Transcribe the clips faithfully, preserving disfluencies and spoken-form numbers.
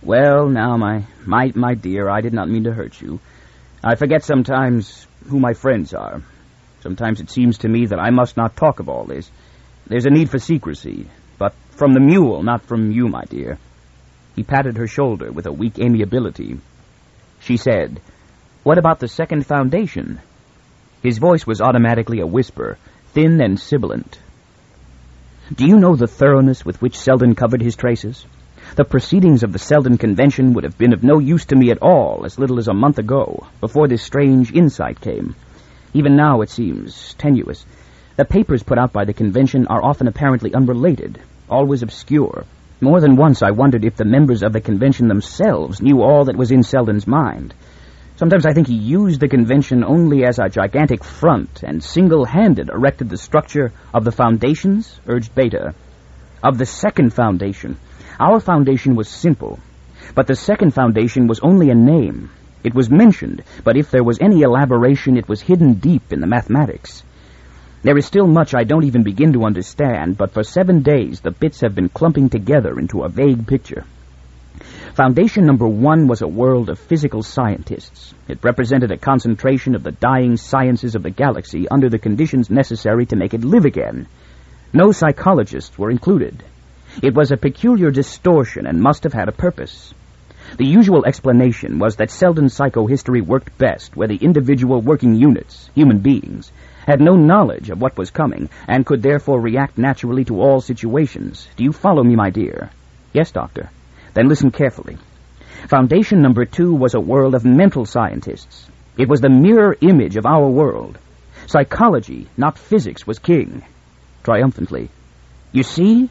Well, now, my, my, my dear, I did not mean to hurt you. I forget sometimes who my friends are. Sometimes it seems to me that I must not talk of all this. There's a need for secrecy, but from the mule, not from you, my dear. He patted her shoulder with a weak amiability. She said, "What about the second foundation?" His voice was automatically a whisper, thin and sibilant. Do you know the thoroughness with which Selden covered his traces? The proceedings of the Selden Convention would have been of no use to me at all as little as a month ago, before this strange insight came. Even now it seems tenuous. The papers put out by the convention are often apparently unrelated, always obscure. More than once I wondered if the members of the convention themselves knew all that was in Selden's mind. Sometimes I think he used the convention only as a gigantic front and single-handed erected the structure of the foundations, urged Beta. Of the second foundation. Our foundation was simple, but the second foundation was only a name. It was mentioned, but if there was any elaboration, it was hidden deep in the mathematics. There is still much I don't even begin to understand, but for seven days the bits have been clumping together into a vague picture. Foundation number one was a world of physical scientists. It represented a concentration of the dying sciences of the galaxy under the conditions necessary to make it live again. No psychologists were included. It was a peculiar distortion and must have had a purpose. The usual explanation was that Selden's psychohistory worked best where the individual working units, human beings, had no knowledge of what was coming and could therefore react naturally to all situations. Do you follow me, my dear? Yes, Doctor. Then listen carefully. Foundation number two was a world of mental scientists. It was the mirror image of our world. Psychology, not physics, was king. Triumphantly. You see?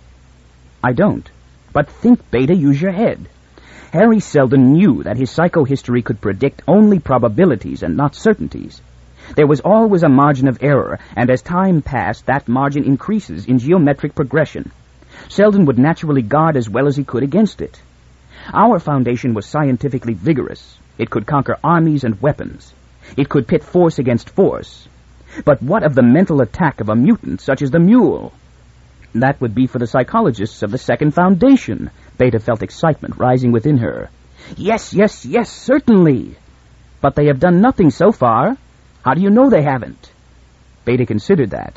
I don't. But think, Beta, use your head. Harry Selden knew that his psychohistory could predict only probabilities and not certainties. There was always a margin of error, and as time passed, that margin increases in geometric progression. Selden would naturally guard as well as he could against it. Our foundation was scientifically vigorous. It could conquer armies and weapons. It could pit force against force. But what of the mental attack of a mutant such as the mule? That would be for the psychologists of the second foundation. Beta felt excitement rising within her. Yes, yes, yes, certainly. But they have done nothing so far. How do you know they haven't? Beta considered that.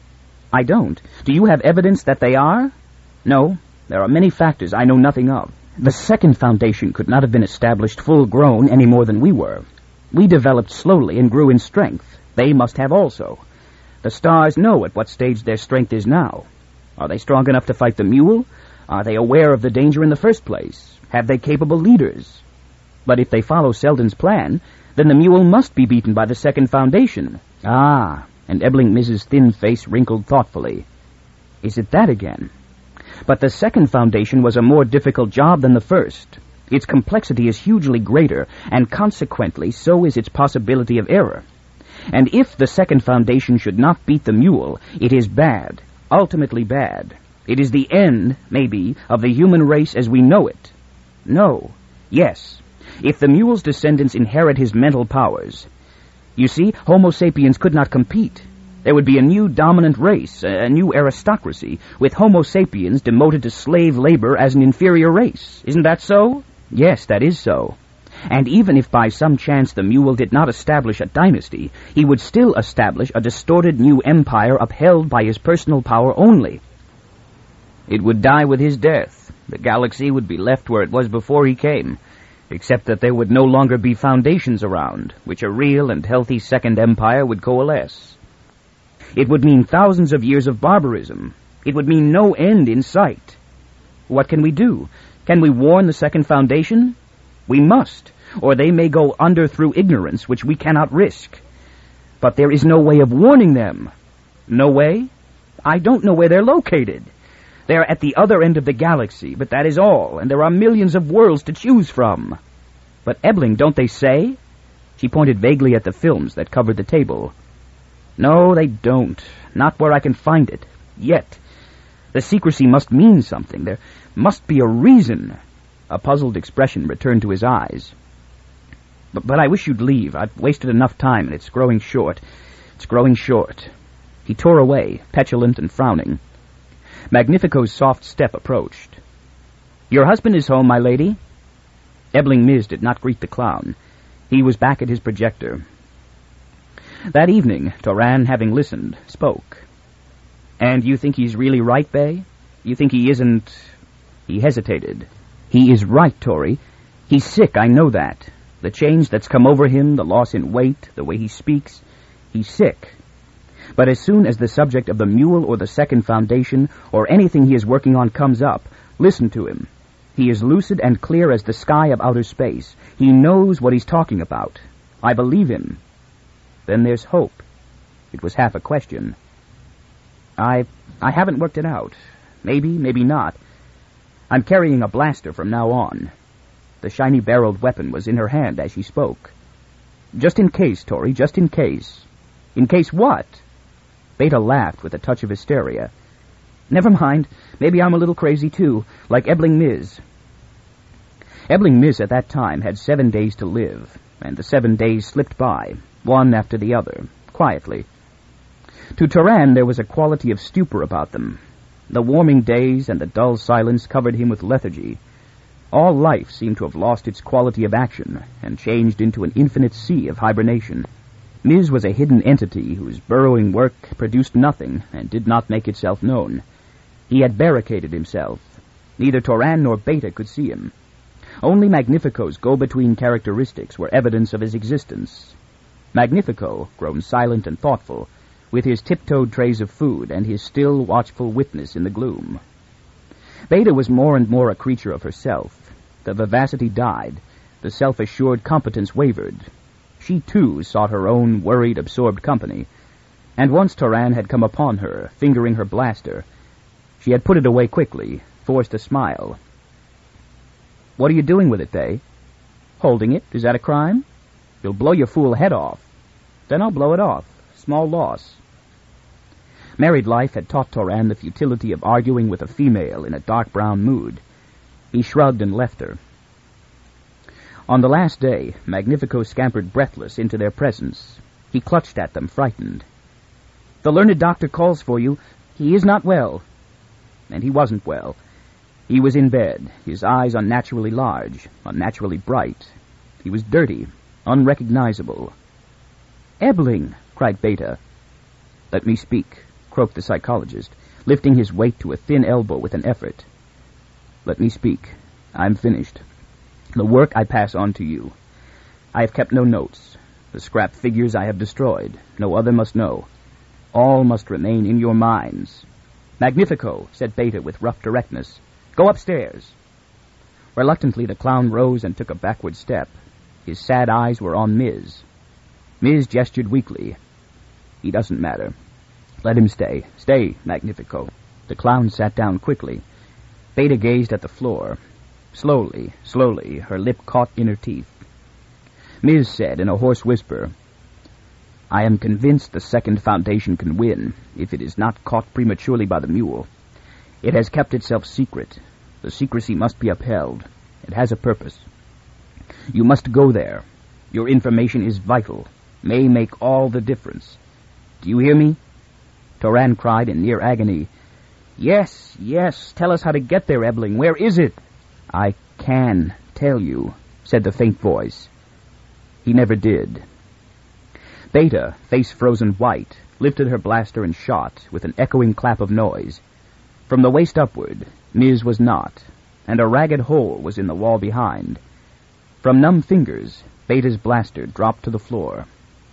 I don't. Do you have evidence that they are? No. There are many factors I know nothing of. The second foundation could not have been established full-grown any more than we were. We developed slowly and grew in strength. They must have also. The stars know at what stage their strength is now. Are they strong enough to fight the mule? Are they aware of the danger in the first place? Have they capable leaders? But if they follow Selden's plan, then the mule must be beaten by the second foundation. Ah, and Ebbling Missus thin face wrinkled thoughtfully. Is it that again? But the second foundation was a more difficult job than the first. Its complexity is hugely greater, and consequently so is its possibility of error. And if the second foundation should not beat the mule, it is bad, ultimately bad. It is the end, maybe, of the human race as we know it. No. Yes. If the mule's descendants inherit his mental powers. You see, Homo sapiens could not compete. There would be a new dominant race, a new aristocracy, with Homo sapiens demoted to slave labor as an inferior race. Isn't that so? Yes, that is so. And even if by some chance the mule did not establish a dynasty, he would still establish a distorted new empire upheld by his personal power only. It would die with his death. The galaxy would be left where it was before he came, except that there would no longer be foundations around, which a real and healthy second empire would coalesce. It would mean thousands of years of barbarism. It would mean no end in sight. What can we do? Can we warn the second foundation? We must, or they may go under through ignorance, which we cannot risk. But there is no way of warning them. No way? I don't know where they're located. They're at the other end of the galaxy, but that is all, and there are millions of worlds to choose from. But Ebbling, don't they say? She pointed vaguely at the films that covered the table. No, they don't. Not where I can find it. Yet. The secrecy must mean something. There must be a reason. A puzzled expression returned to his eyes. But, but I wish you'd leave. I've wasted enough time, and it's growing short. It's growing short. He tore away, petulant and frowning. Magnifico's soft step approached. Your husband is home, my lady? Ebling Miz did not greet the clown. He was back at his projector. That evening, Toran, having listened, spoke. "And you think he's really right, Bay? You think he isn't—" He hesitated. "He is right, Tori. He's sick, I know that. The change that's come over him, the loss in weight, the way he speaks, he's sick. But as soon as the subject of the mule or the second foundation or anything he is working on comes up, listen to him. He is lucid and clear as the sky of outer space. He knows what he's talking about. I believe him. Then there's hope." It was half a question. I I haven't worked it out. Maybe, maybe not. I'm carrying a blaster from now on." The shiny-barreled weapon was in her hand as she spoke. "Just in case, Tori, just in case." "In case what?" Beta laughed with a touch of hysteria. "Never mind. Maybe I'm a little crazy, too, like Ebling Miz." Ebling Miz at that time had seven days to live, and the seven days slipped by, one after the other, quietly. To Toran there was a quality of stupor about them. The warming days and the dull silence covered him with lethargy. All life seemed to have lost its quality of action and changed into an infinite sea of hibernation. Miz was a hidden entity whose burrowing work produced nothing and did not make itself known. He had barricaded himself. Neither Toran nor Beta could see him. Only Magnifico's go-between characteristics were evidence of his existence. Magnifico, grown silent and thoughtful, with his tiptoed trays of food and his still, watchful witness in the gloom. Beta was more and more a creature of herself. The vivacity died. The self-assured competence wavered. She, too, sought her own worried, absorbed company. And once Toran had come upon her, fingering her blaster. She had put it away quickly, forced a smile. "What are you doing with it, Bay?" "Holding it. Is that a crime?" "You'll blow your fool head off." "Then I'll blow it off. Small loss." Married life had taught Toran the futility of arguing with a female in a dark brown mood. He shrugged and left her. On the last day, Magnifico scampered breathless into their presence. He clutched at them, frightened. "The learned doctor calls for you. He is not well." And he wasn't well. He was in bed, his eyes unnaturally large, unnaturally bright. He was dirty, unrecognizable. "Ebling!" cried Beta. "Let me speak," croaked the psychologist, lifting his weight to a thin elbow with an effort. "Let me speak. I'm finished. The work I pass on to you. I have kept no notes. The scrap figures I have destroyed. No other must know. All must remain in your minds." "Magnifico," said Beta with rough directness. "Go upstairs." Reluctantly the clown rose and took a backward step. His sad eyes were on Miz. Miz gestured weakly. "He doesn't matter. Let him stay. Stay, Magnifico." The clown sat down quickly. Beta gazed at the floor. Slowly, slowly, her lip caught in her teeth. Miz said in a hoarse whisper, "I am convinced the second foundation can win, if it is not caught prematurely by the mule. It has kept itself secret. The secrecy must be upheld. It has a purpose. You must go there. Your information is vital, may make all the difference. Do you hear me?" Toran cried in near agony, "Yes, yes, tell us how to get there, Ebling. Where is it?" "I can tell you," said the faint voice. He never did. Beta, face frozen white, lifted her blaster and shot with an echoing clap of noise. From the waist upward, Miz was not, and a ragged hole was in the wall behind. From numb fingers, Beta's blaster dropped to the floor.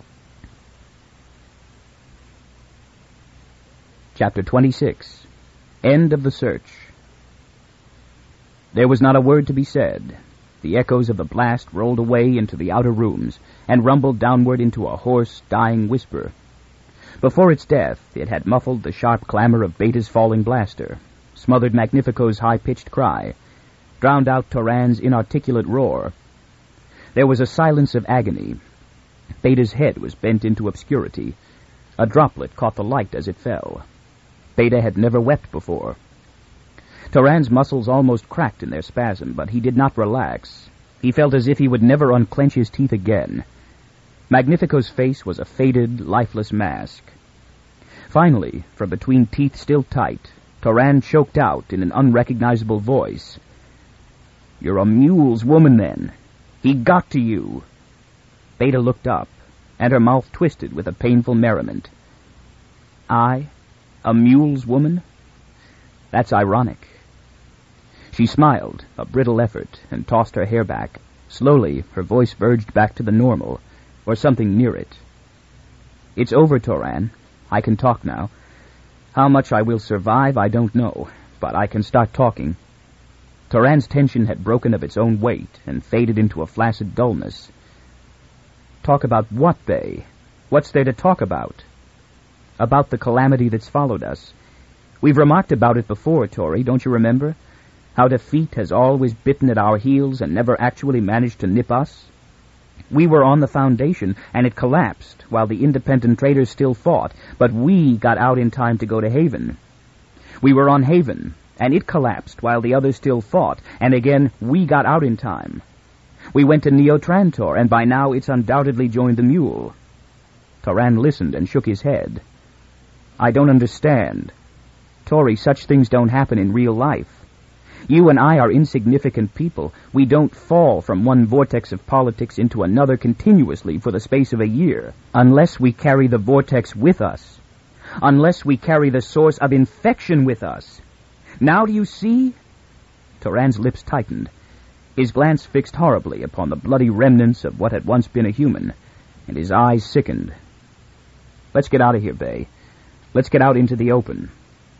Chapter twenty-six. End of the Search. There was not a word to be said. The echoes of the blast rolled away into the outer rooms and rumbled downward into a hoarse, dying whisper. Before its death, it had muffled the sharp clamor of Beta's falling blaster, smothered Magnifico's high-pitched cry, drowned out Toran's inarticulate roar. There was a silence of agony. Beta's head was bent into obscurity. A droplet caught the light as it fell. Beta had never wept before. Toran's muscles almost cracked in their spasm, but he did not relax. He felt as if he would never unclench his teeth again. Magnifico's face was a faded, lifeless mask. Finally, from between teeth still tight, Toran choked out in an unrecognizable voice, You're a mule's woman, then. He got to you. Beta looked up, and her mouth twisted with a painful merriment. I? A mule's woman? That's ironic. She smiled, a brittle effort, and tossed her hair back. Slowly, her voice verged back to the normal, or something near it. It's over, Toran. I can talk now. How much I will survive, I don't know, but I can start talking. Toran's tension had broken of its own weight and faded into a flaccid dullness. Talk about what, Bay? What's there to talk about? About the calamity that's followed us. We've remarked about it before, Tori, don't you remember? How defeat has always bitten at our heels and never actually managed to nip us. We were on the Foundation, and it collapsed, while the independent traders still fought, but we got out in time to go to Haven. We were on Haven, and it collapsed while the others still fought, and again, we got out in time. We went to Neo-Trantor, and by now it's undoubtedly joined the Mule. Toran listened and shook his head. I don't understand. Tori, such things don't happen in real life. You and I are insignificant people. We don't fall from one vortex of politics into another continuously for the space of a year, unless we carry the vortex with us, unless we carry the source of infection with us. Now do you see? Toran's lips tightened. His glance fixed horribly upon the bloody remnants of what had once been a human, and his eyes sickened. Let's get out of here, Bay. Let's get out into the open.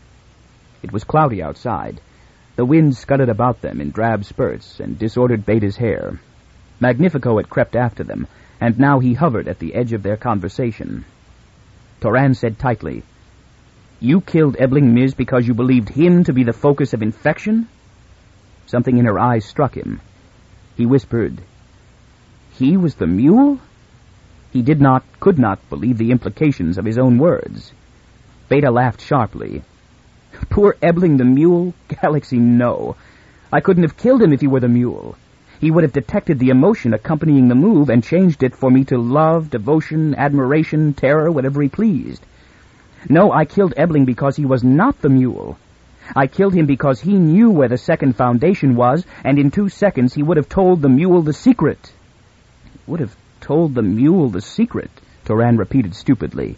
It was cloudy outside. The wind scudded about them in drab spurts and disordered Beta's hair. Magnifico had crept after them, and now he hovered at the edge of their conversation. Toran said tightly, You killed Ebling Miz because you believed him to be the focus of infection? Something in her eyes struck him. He whispered, He was the Mule? He did not, could not believe the implications of his own words. Beta laughed sharply. Poor Ebling the Mule? Galaxy, no. I couldn't have killed him if he were the Mule. He would have detected the emotion accompanying the move and changed it for me to love, devotion, admiration, terror, whatever he pleased. No, I killed Ebling because he was not the Mule. I killed him because he knew where the second Foundation was, and in two seconds he would have told the Mule the secret. Would have told the Mule the secret, Toran repeated stupidly.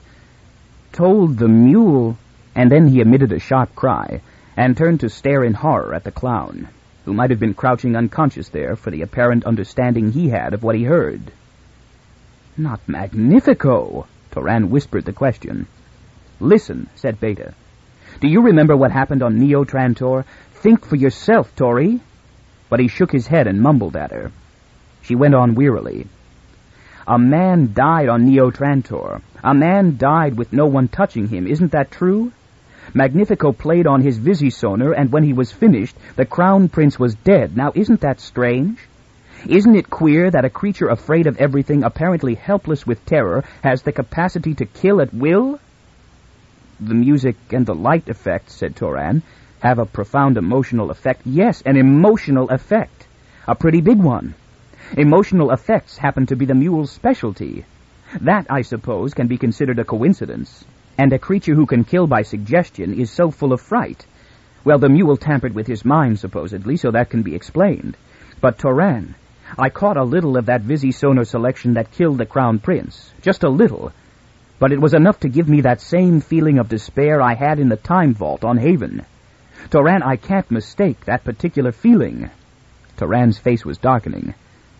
Told the Mule... And then he emitted a sharp cry, and turned to stare in horror at the clown, who might have been crouching unconscious there for the apparent understanding he had of what he heard. Not Magnifico, Toran whispered the question. Listen, said Beta. Do you remember what happened on Neo-Trantor? Think for yourself, Tori. But he shook his head and mumbled at her. She went on wearily. A man died on Neo-Trantor. A man died with no one touching him. Isn't that true? Magnifico played on his Visisonar, and when he was finished, the Crown Prince was dead. Now, isn't that strange? Isn't it queer that a creature afraid of everything, apparently helpless with terror, has the capacity to kill at will? The music and the light effect, said Toran, have a profound emotional effect. Yes, an emotional effect. A pretty big one. Emotional effects happen to be the Mule's specialty. That, I suppose, can be considered a coincidence. And a creature who can kill by suggestion is so full of fright. Well, the Mule tampered with his mind, supposedly, so that can be explained. But, Toran, I caught a little of that Visisonar selection that killed the Crown Prince. Just a little. But it was enough to give me that same feeling of despair I had in the Time Vault on Haven. Toran, I can't mistake that particular feeling. Toran's face was darkening.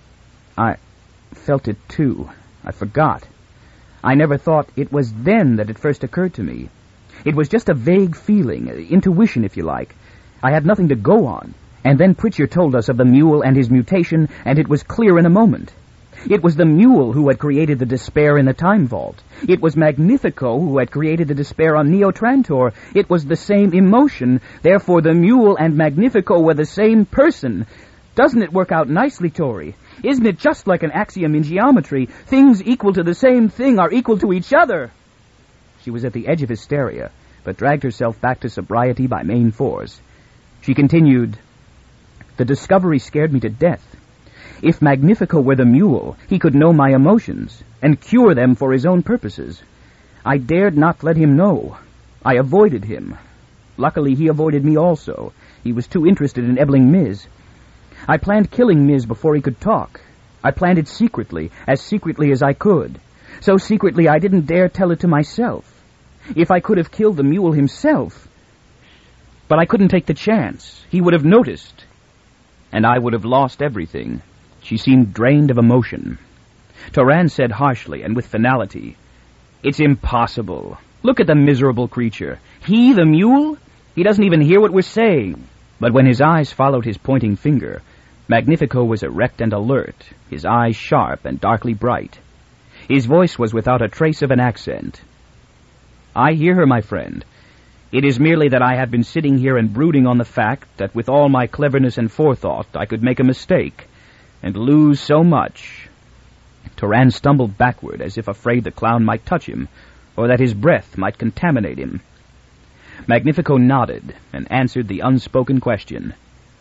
I felt it, too. I forgot. I never thought it was then that it first occurred to me. It was just a vague feeling, intuition, if you like. I had nothing to go on. And then Pritchard told us of the Mule and his mutation, and it was clear in a moment. It was the Mule who had created the despair in the Time Vault. It was Magnifico who had created the despair on Neo-Trantor. It was the same emotion. Therefore, the Mule and Magnifico were the same person. Doesn't it work out nicely, Tori? Isn't it just like an axiom in geometry? Things equal to the same thing are equal to each other. She was at the edge of hysteria, but dragged herself back to sobriety by main force. She continued, The discovery scared me to death. If Magnifico were the Mule, he could know my emotions, and cure them for his own purposes. I dared not let him know. I avoided him. Luckily, he avoided me also. He was too interested in Ebling Miz. I planned killing Miz before he could talk. I planned it secretly, as secretly as I could. So secretly I didn't dare tell it to myself. If I could have killed the mule himself. But I couldn't take the chance. He would have noticed. And I would have lost everything. She seemed drained of emotion. Turan said harshly and with finality, "It's impossible. Look at the miserable creature. He, the mule? He doesn't even hear what we're saying." But when his eyes followed his pointing finger, Magnifico was erect and alert, his eyes sharp and darkly bright. His voice was without a trace of an accent. "I hear her, my friend. It is merely that I have been sitting here and brooding on the fact that with all my cleverness and forethought I could make a mistake, and lose so much." Turan stumbled backward as if afraid the clown might touch him, or that his breath might contaminate him. Magnifico nodded and answered the unspoken question.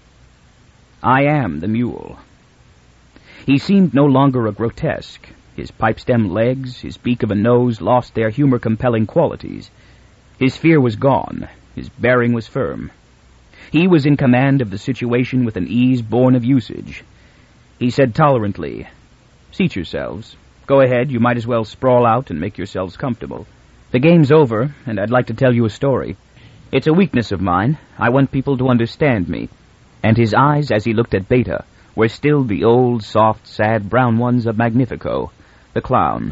"I am the mule." He seemed no longer a grotesque. His pipe-stem legs, his beak of a nose lost their humor-compelling qualities. His fear was gone. His bearing was firm. He was in command of the situation with an ease born of usage. He said tolerantly, "Seat yourselves. Go ahead, you might as well sprawl out and make yourselves comfortable. The game's over, and I'd like to tell you a story. It's a weakness of mine. I want people to understand me." And his eyes, as he looked at Beta, were still the old, soft, sad brown ones of Magnifico, the clown.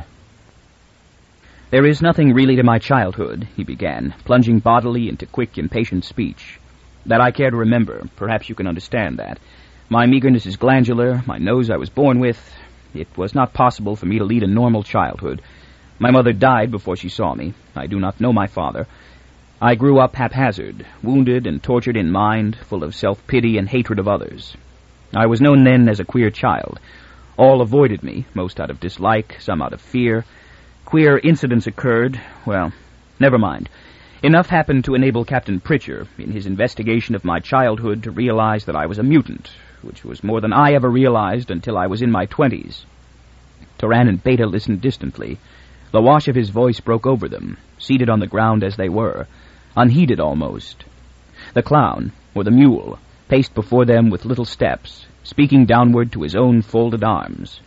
"There is nothing really to my childhood," he began, plunging bodily into quick, impatient speech, "that I care to remember. Perhaps you can understand that. My meagerness is glandular, my nose I was born with. It was not possible for me to lead a normal childhood. My mother died before she saw me. I do not know my father. I grew up haphazard, wounded and tortured in mind, full of self-pity and hatred of others. I was known then as a queer child. All avoided me, most out of dislike, some out of fear. Queer incidents occurred. Well, never mind. Enough happened to enable Captain Pritchard, in his investigation of my childhood, to realize that I was a mutant, which was more than I ever realized until I was in my twenties." Turan and Beta listened distantly. The wash of his voice broke over them, seated on the ground as they were, unheeded almost. The clown, or the mule, paced before them with little steps, speaking downward to his own folded arms.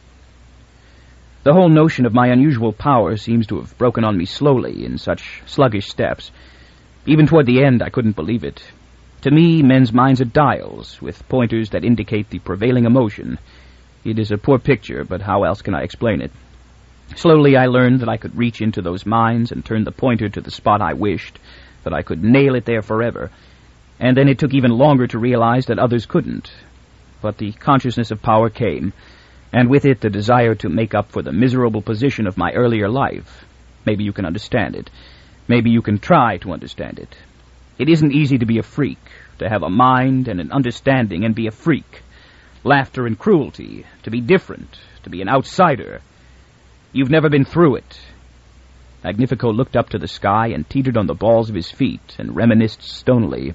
"The whole notion of my unusual power seems to have broken on me slowly in such sluggish steps. Even toward the end I couldn't believe it. To me, men's minds are dials, with pointers that indicate the prevailing emotion. It is a poor picture, but how else can I explain it? Slowly I learned that I could reach into those minds and turn the pointer to the spot I wished, that I could nail it there forever. And then it took even longer to realize that others couldn't. But the consciousness of power came, and with it the desire to make up for the miserable position of my earlier life. Maybe you can understand it. Maybe you can try to understand it. It isn't easy to be a freak, to have a mind and an understanding and be a freak. Laughter and cruelty, to be different, to be an outsider. You've never been through it." Magnifico looked up to the sky and teetered on the balls of his feet and reminisced stonily.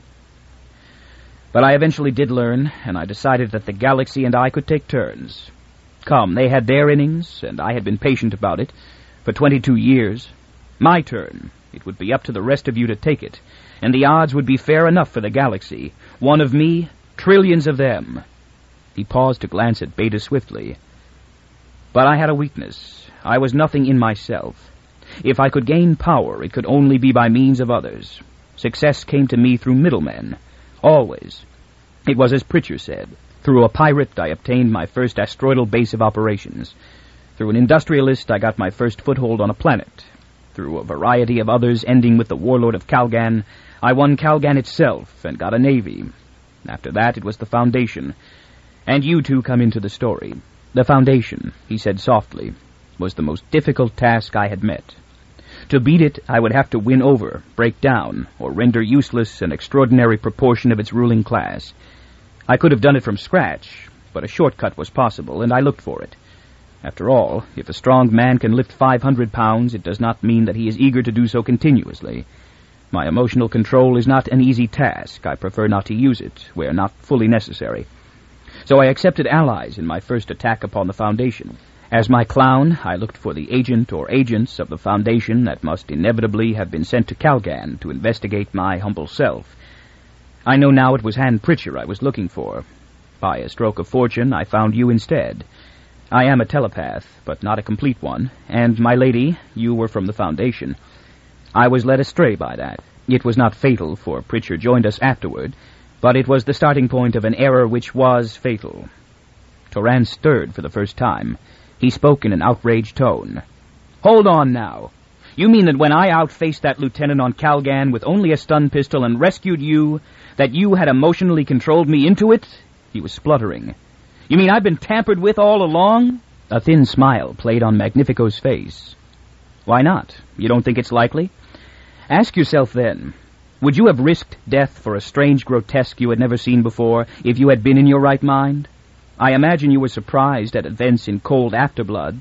"But I eventually did learn, and I decided that the galaxy and I could take turns. Come, they had their innings, and I had been patient about it, for twenty-two years. My turn. It would be up to the rest of you to take it, and the odds would be fair enough for the galaxy. One of me, trillions of them." He paused to glance at Beta swiftly. "But I had a weakness. I was nothing in myself. If I could gain power, it could only be by means of others. Success came to me through middlemen. Always. It was as Pritchard said. Through a pirate, I obtained my first asteroidal base of operations. Through an industrialist, I got my first foothold on a planet. Through a variety of others, ending with the warlord of Calgan, I won Calgan itself and got a navy. After that, it was the Foundation. And you two come into the story. The Foundation," he said softly, "was the most difficult task I had met. To beat it, I would have to win over, break down, or render useless an extraordinary proportion of its ruling class. I could have done it from scratch, but a shortcut was possible, and I looked for it. After all, if a strong man can lift five hundred pounds, it does not mean that he is eager to do so continuously. My emotional control is not an easy task. I prefer not to use it, where not fully necessary. So I accepted allies in my first attack upon the Foundation. As my clown, I looked for the agent or agents of the Foundation that must inevitably have been sent to Calgan to investigate my humble self. I know now it was Han Pritchard I was looking for. By a stroke of fortune, I found you instead. I am a telepath, but not a complete one, and, my lady, you were from the Foundation. I was led astray by that. It was not fatal, for Pritchard joined us afterward, but it was the starting point of an error which was fatal. Turan stirred for the first time. He spoke in an outraged tone. Hold on now. You mean that when I outfaced that lieutenant on Calgan with only a stun pistol and rescued you, that you had emotionally controlled me into it? He was spluttering. You mean I've been tampered with all along? A thin smile played on Magnifico's face. Why not? You don't think it's likely? Ask yourself then, would you have risked death for a strange grotesque you had never seen before if you had been in your right mind? I imagine you were surprised at events in cold afterblood.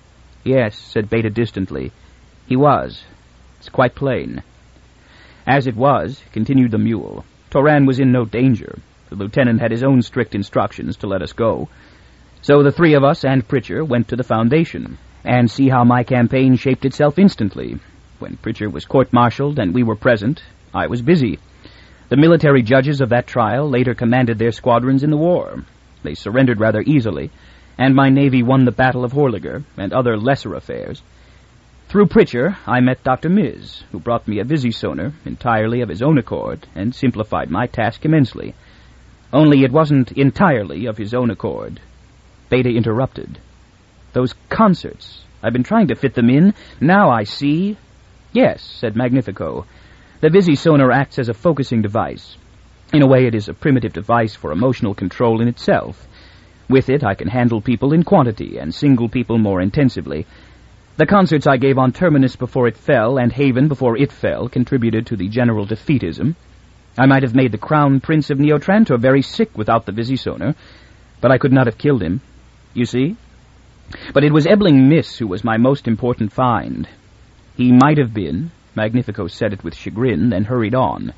Yes, said Beta distantly. He was. It's quite plain. As it was, continued the mule, Turan was in no danger. The lieutenant had his own strict instructions to let us go. So the three of us and Pritchard went to the Foundation, and see how my campaign shaped itself instantly. When Pritchard was court-martialed and we were present, I was busy. The military judges of that trial later commanded their squadrons in the war. They surrendered rather easily, and my navy won the Battle of Horliger and other lesser affairs. Through Pritchard, I met Doctor Miz, who brought me a visisonar entirely of his own accord and simplified my task immensely. Only it wasn't entirely of his own accord. Beta interrupted. Those concerts, I've been trying to fit them in. Now I see. Yes, said Magnifico. The visisonar acts as a focusing device. In a way, it is a primitive device for emotional control in itself. With it, I can handle people in quantity and single people more intensively. The concerts I gave on Terminus before it fell and Haven before it fell contributed to the general defeatism. I might have made the Crown Prince of Neotrantor very sick without the visisonar, but I could not have killed him. You see? But it was Ebling Miss who was my most important find. He might have been, Magnifico said it with chagrin, then hurried on.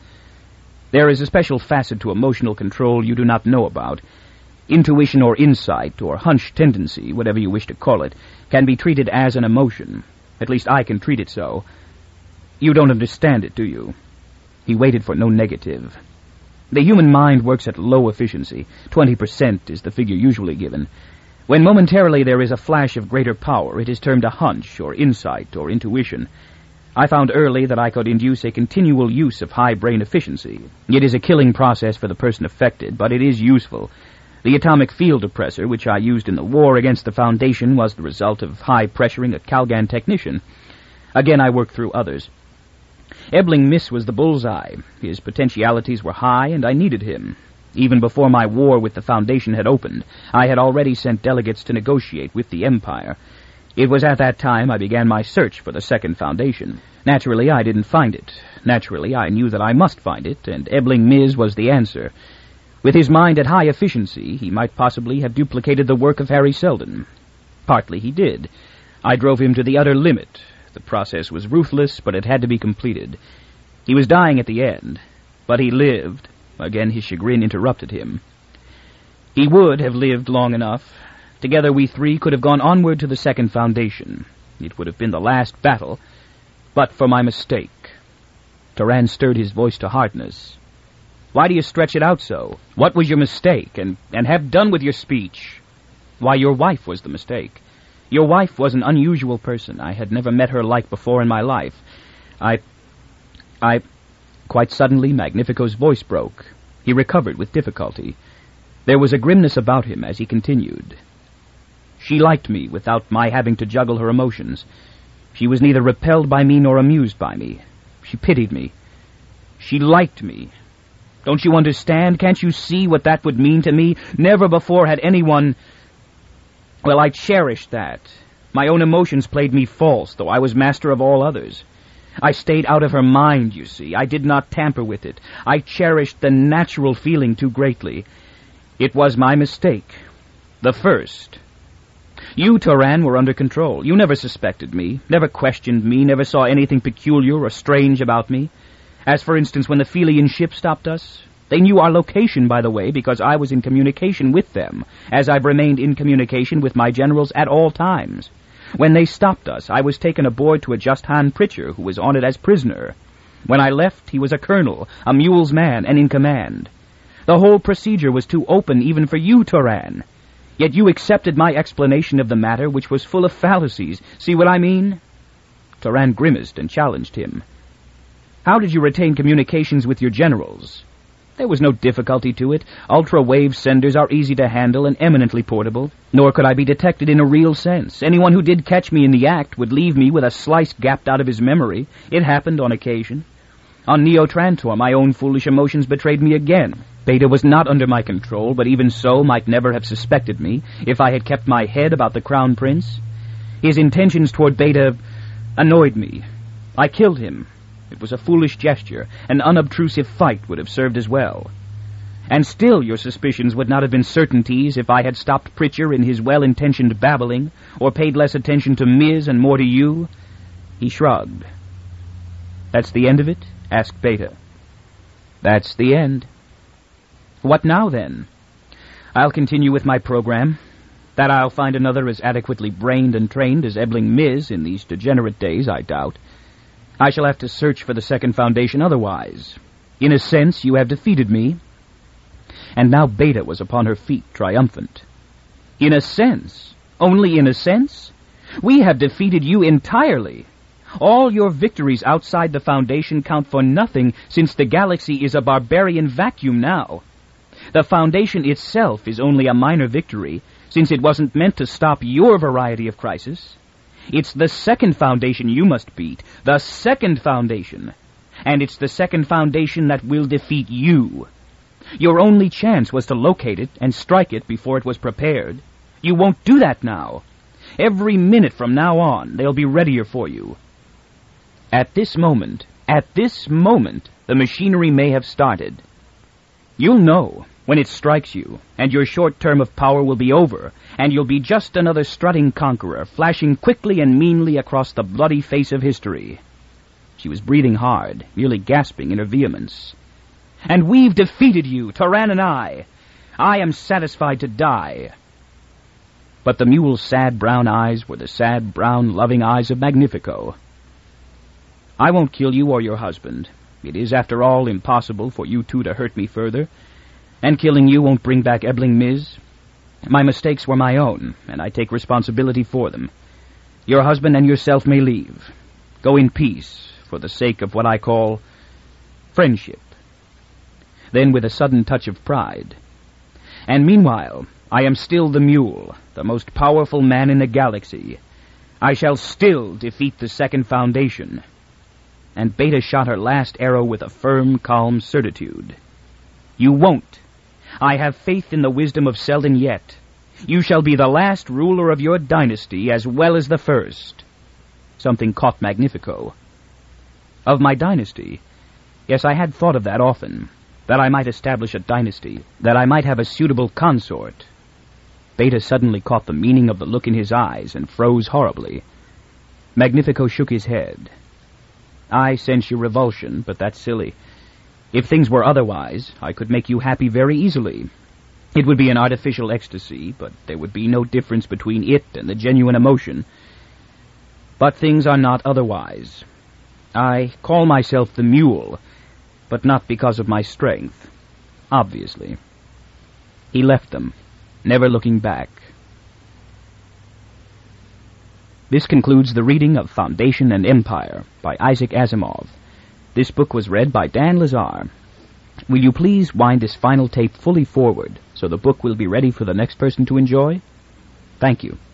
There is a special facet to emotional control you do not know about. Intuition or insight, or hunch tendency, whatever you wish to call it, can be treated as an emotion. At least I can treat it so. You don't understand it, do you? He waited for no negative. The human mind works at low efficiency. Twenty percent is the figure usually given. When momentarily there is a flash of greater power, it is termed a hunch, or insight, or intuition. I found early that I could induce a continual use of high brain efficiency. It is a killing process for the person affected, but it is useful. The atomic field depressor, which I used in the war against the Foundation, was the result of high-pressuring a Calgan technician. Again, I worked through others. Ebling Miss was the bullseye. His potentialities were high, and I needed him. Even before my war with the Foundation had opened, I had already sent delegates to negotiate with the Empire. It was at that time I began my search for the Second Foundation. Naturally, I didn't find it. Naturally, I knew that I must find it, and Ebling Miz was the answer. With his mind at high efficiency, he might possibly have duplicated the work of Harry Seldon. Partly he did. I drove him to the utter limit. The process was ruthless, but it had to be completed. He was dying at the end, but he lived. Again his chagrin interrupted him. He would have lived long enough. Together we three could have gone onward to the Second Foundation. It would have been the last battle, but for my mistake. Turan stirred his voice to hardness. Why do you stretch it out so? What was your mistake? And, and have done with your speech. Why, your wife was the mistake. Your wife was an unusual person. I had never met her like before in my life. I... I... Quite suddenly, Magnifico's voice broke. He recovered with difficulty. There was a grimness about him as he continued. She liked me without my having to juggle her emotions. She was neither repelled by me nor amused by me. She pitied me. She liked me. Don't you understand? Can't you see what that would mean to me? Never before had anyone... Well, I cherished that. My own emotions played me false, though I was master of all others. I stayed out of her mind, you see. I did not tamper with it. I cherished the natural feeling too greatly. It was my mistake. The first. You, Turan, were under control. You never suspected me, never questioned me, never saw anything peculiar or strange about me. As, for instance, when the Felian ship stopped us. They knew our location, by the way, because I was in communication with them, as I've remained in communication with my generals at all times. When they stopped us, I was taken aboard to a Just-Han Pritchard, who was on it as prisoner. When I left, he was a colonel, a mule's man, and in command. The whole procedure was too open even for you, Turan. Yet you accepted my explanation of the matter, which was full of fallacies. See what I mean? Turan grimaced and challenged him. How did you retain communications with your generals? There was no difficulty to it. Ultra-wave senders are easy to handle and eminently portable. Nor could I be detected in a real sense. Anyone who did catch me in the act would leave me with a slice gapped out of his memory. It happened on occasion. On Neo-Trantor, my own foolish emotions betrayed me again. Beta was not under my control, but even so might never have suspected me if I had kept my head about the Crown Prince. His intentions toward Beta annoyed me. I killed him. It was a foolish gesture. An unobtrusive fight would have served as well. And still your suspicions would not have been certainties if I had stopped Pritchard in his well-intentioned babbling, or paid less attention to Miz and more to you. He shrugged. That's the end of it? Asked Beta. That's the end. What now, then? I'll continue with my program. That I'll find another as adequately brained and trained as Ebling Miz in these degenerate days, I doubt. I shall have to search for the Second Foundation otherwise. In a sense, you have defeated me. And now Beta was upon her feet, triumphant. In a sense? Only in a sense? We have defeated you entirely. All your victories outside the Foundation count for nothing, since the galaxy is a barbarian vacuum now. The Foundation itself is only a minor victory, since it wasn't meant to stop your variety of crisis. It's the Second Foundation you must beat, the Second Foundation. And it's the Second Foundation that will defeat you. Your only chance was to locate it and strike it before it was prepared. You won't do that now. Every minute from now on, they'll be readier for you. At this moment, at this moment, the machinery may have started. You'll know when it strikes you, and your short term of power will be over, and you'll be just another strutting conqueror, flashing quickly and meanly across the bloody face of history. She was breathing hard, nearly gasping in her vehemence. And we've defeated you, Turan and I. I am satisfied to die. But the mule's sad brown eyes were the sad brown loving eyes of Magnifico. I won't kill you or your husband. It is, after all, impossible for you two to hurt me further, and killing you won't bring back Ebling Miz. My mistakes were my own, and I take responsibility for them. Your husband and yourself may leave. Go in peace, for the sake of what I call friendship. Then, with a sudden touch of pride, and meanwhile, I am still the mule, the most powerful man in the galaxy. I shall still defeat the Second Foundation. And Beta shot her last arrow with a firm, calm certitude. You won't. I have faith in the wisdom of Selden yet. You shall be the last ruler of your dynasty as well as the first. Something caught Magnifico. Of my dynasty? Yes, I had thought of that often. That I might establish a dynasty. That I might have a suitable consort. Beta suddenly caught the meaning of the look in his eyes and froze horribly. Magnifico shook his head. I sense your revulsion, but that's silly. If things were otherwise, I could make you happy very easily. It would be an artificial ecstasy, but there would be no difference between it and the genuine emotion. But things are not otherwise. I call myself the mule, but not because of my strength, obviously. He left them, never looking back. This concludes the reading of Foundation and Empire by Isaac Asimov. This book was read by Dan Lazar. Will you please wind this final tape fully forward so the book will be ready for the next person to enjoy? Thank you.